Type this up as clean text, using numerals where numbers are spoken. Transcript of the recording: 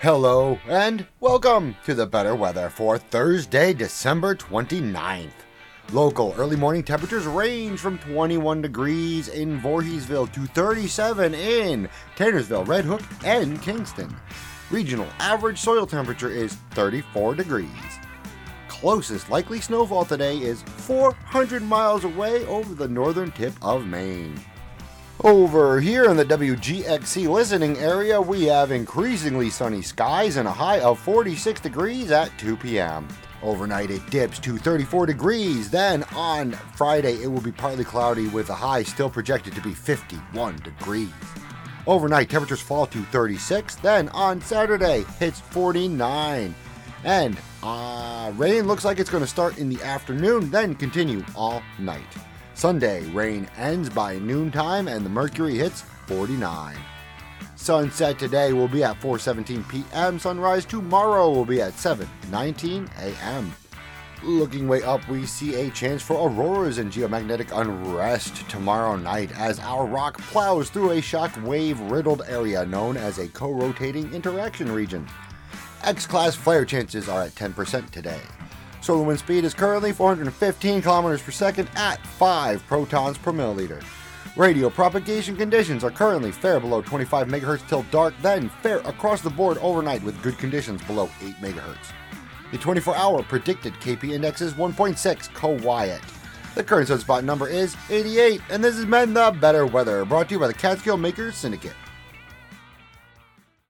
Hello and welcome to the better weather for Thursday, December 29th. Local early morning temperatures range from 21 degrees in Voorheesville to 37 in Taynersville, Red Hook, and Kingston. Regional average soil temperature is 34 degrees. Closest likely snowfall today is 400 miles away over the northern tip of Maine. Over here in the WGXC listening area, we have increasingly sunny skies and a high of 46 degrees at 2 p.m. Overnight it dips to 34 degrees, then on Friday it will be partly cloudy with a high still projected to be 51 degrees. Overnight temperatures fall to 36, then on Saturday it's 49. And rain looks like it's going to start in the afternoon, then continue all night. Sunday, rain ends by noontime and the mercury hits 49. Sunset today will be at 4:17 p.m. Sunrise tomorrow will be at 7:19 a.m. Looking way up, we see a chance for auroras and geomagnetic unrest tomorrow night as our rock plows through a shock wave-riddled area known as a co-rotating interaction region. X-class flare chances are at 10% today. Solar wind speed is currently 415 kilometers per second at 5 protons per milliliter. Radio propagation conditions are currently fair below 25 megahertz till dark, then fair across the board overnight with good conditions below 8 megahertz. The 24-hour predicted KP index is 1.6, quiet. The current sunspot number is 88, and this has been the Better Weather, brought to you by the Catskill Makers Syndicate.